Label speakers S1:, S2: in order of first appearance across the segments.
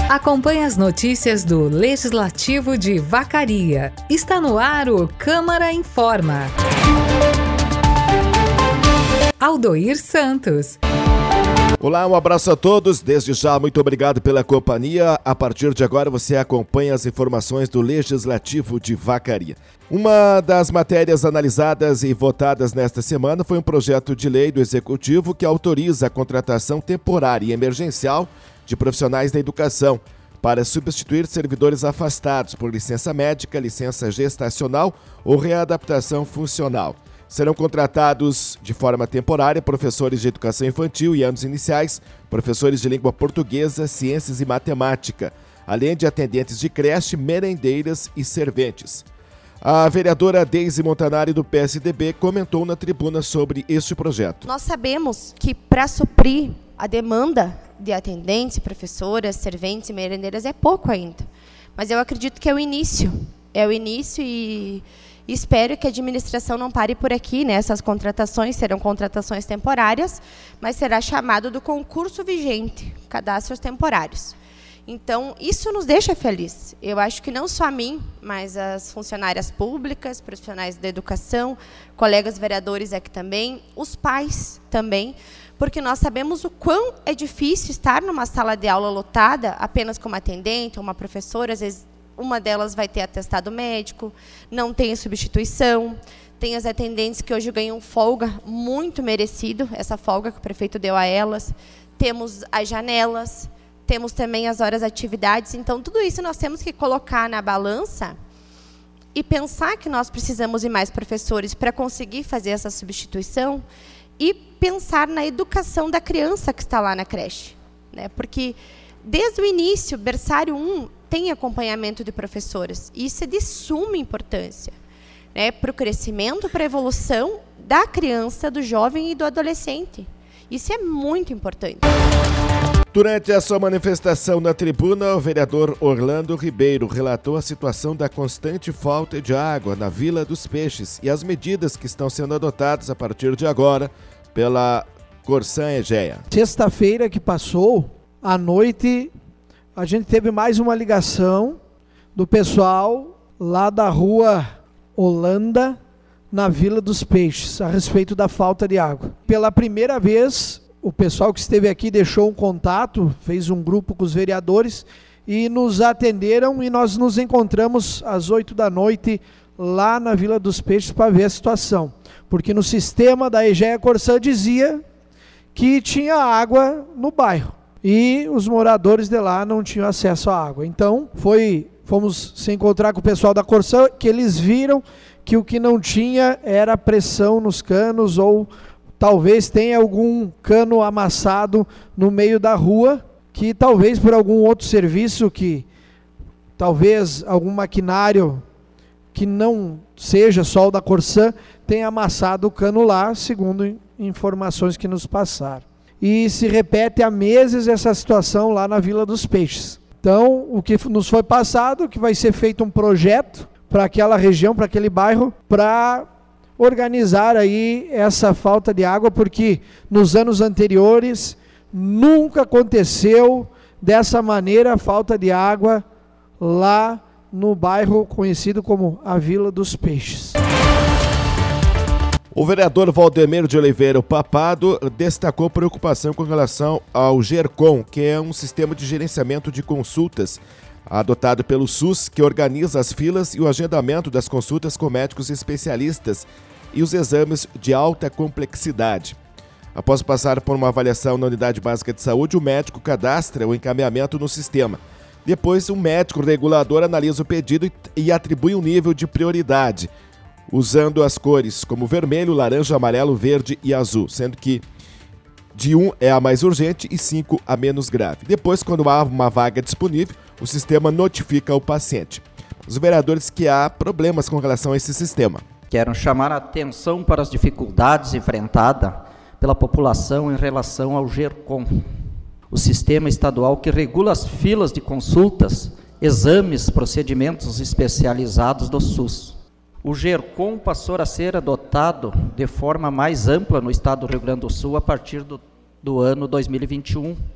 S1: Acompanhe as notícias do Legislativo de Vacaria. Está no ar o Câmara Informa. Aldoir Santos.
S2: Olá, um abraço a todos. Desde já, muito obrigado pela companhia. A partir de agora, você acompanha as informações do Legislativo de Vacaria. Uma das matérias analisadas e votadas nesta semana foi um projeto de lei do Executivo que autoriza a contratação temporária e emergencial de profissionais da educação para substituir servidores afastados por licença médica, licença gestacional ou readaptação funcional. Serão contratados de forma temporária professores de educação infantil e anos iniciais, professores de língua portuguesa, ciências e matemática, além de atendentes de creche, merendeiras e serventes. A vereadora Deise Montanari, do PSDB, comentou na tribuna sobre este projeto.
S3: Nós sabemos que para suprir a demanda de atendentes, professoras, serventes e merendeiras é pouco ainda. Mas eu acredito que é o início. É o início e espero que a administração não pare por aqui, né? Essas contratações serão contratações temporárias, mas será chamado do concurso vigente, cadastros temporários. Então, isso nos deixa felizes. Eu acho que não só a mim, mas as funcionárias públicas, profissionais da educação, colegas vereadores aqui também, os pais também, porque nós sabemos o quão é difícil estar numa sala de aula lotada apenas como atendente, uma professora, às vezes uma delas vai ter atestado médico, não tem substituição, tem as atendentes que hoje ganham folga muito merecido, essa folga que o prefeito deu a elas, temos as janelas, temos também as horas de atividades, então tudo isso nós temos que colocar na balança e pensar que nós precisamos de mais professores para conseguir fazer essa substituição e pensar na educação da criança que está lá na creche, né? Porque desde o início, berçário 1 tem acompanhamento de professoras, e isso é de suma importância, né? Para o crescimento, para a evolução da criança, do jovem e do adolescente. Isso é muito importante.
S2: Durante a sua manifestação na tribuna, o vereador Orlando Ribeiro relatou a situação da constante falta de água na Vila dos Peixes e as medidas que estão sendo adotadas a partir de agora pela Corsã Egea.
S4: Sexta-feira que passou, à noite, a gente teve mais uma ligação do pessoal lá da rua Holanda, na Vila dos Peixes, a respeito da falta de água. Pela primeira vez, o pessoal que esteve aqui deixou um contato, fez um grupo com os vereadores e nos atenderam, e nós nos encontramos às 8 da noite lá na Vila dos Peixes para ver a situação. Porque no sistema da Egea Corsã dizia que tinha água no bairro e os moradores de lá não tinham acesso à água. Então fomos se encontrar com o pessoal da Corsã, que eles viram que o que não tinha era pressão nos canos, ou talvez tenha algum cano amassado no meio da rua, que talvez por algum outro serviço, que talvez algum maquinário que não seja só o da Corsã tenha amassado o cano lá, segundo informações que nos passaram. E se repete há meses essa situação lá na Vila dos Peixes. Então, o que nos foi passado, que vai ser feito um projeto para aquela região, para aquele bairro, para organizar aí essa falta de água, porque nos anos anteriores nunca aconteceu dessa maneira a falta de água lá no bairro conhecido como a Vila dos Peixes.
S2: O vereador Valdemiro de Oliveira Papado destacou preocupação com relação ao GERCOM, que é um sistema de gerenciamento de consultas adotado pelo SUS, que organiza as filas e o agendamento das consultas com médicos especialistas e os exames de alta complexidade. Após passar por uma avaliação na unidade básica de saúde, o médico cadastra o encaminhamento no sistema. Depois, o médico regulador analisa o pedido e atribui um nível de prioridade, usando as cores como vermelho, laranja, amarelo, verde e azul, sendo que de 1 é a mais urgente e 5 a menos grave. Depois, quando há uma vaga disponível, o sistema notifica o paciente. Os vereadores que há problemas com relação a esse sistema.
S5: Quero chamar a atenção para as dificuldades enfrentadas pela população em relação ao GERCOM, o sistema estadual que regula as filas de consultas, exames, procedimentos especializados do SUS. O GERCOM passou a ser adotado de forma mais ampla no estado do Rio Grande do Sul a partir do ano 2021,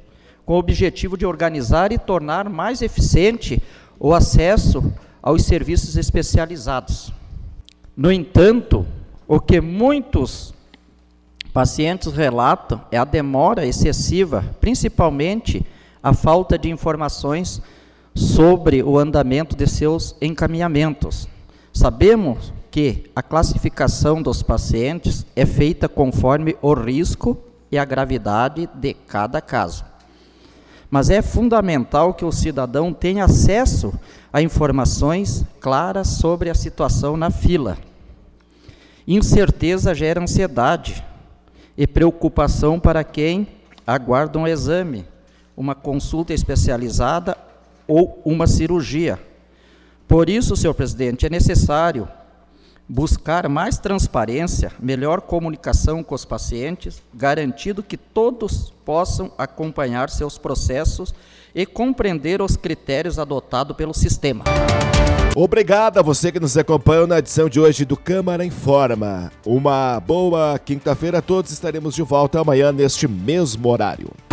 S5: com o objetivo de organizar e tornar mais eficiente o acesso aos serviços especializados. No entanto, o que muitos pacientes relatam é a demora excessiva, principalmente a falta de informações sobre o andamento de seus encaminhamentos. Sabemos que a classificação dos pacientes é feita conforme o risco e a gravidade de cada caso. Mas é fundamental que o cidadão tenha acesso a informações claras sobre a situação na fila. Incerteza gera ansiedade e preocupação para quem aguarda um exame, uma consulta especializada ou uma cirurgia. Por isso, senhor presidente, é necessário buscar mais transparência, melhor comunicação com os pacientes, garantindo que todos possam acompanhar seus processos e compreender os critérios adotados pelo sistema.
S2: Obrigado a você que nos acompanha na edição de hoje do Câmara Informa. Uma boa quinta-feira a todos, estaremos de volta amanhã neste mesmo horário.